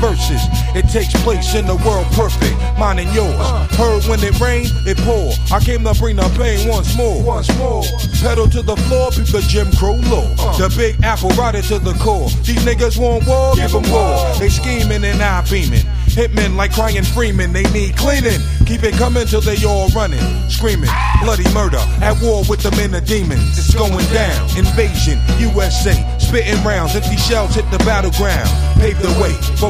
verses. It takes place in the world perfect, mine and yours. Heard when it rained, it poured. I came to bring the pain once more. Pedal to the floor, peep the Jim Crow law. The Big Apple ride it to the core. These niggas want war, give them war. They scheming and I beaming. Hitmen like crying Freeman, they need cleaning. Keep it coming till they all running, screaming. Bloody murder, at war with the men of demons. It's going down, invasion, USA. Spitting rounds, empty shells hit the battleground. Pave the way for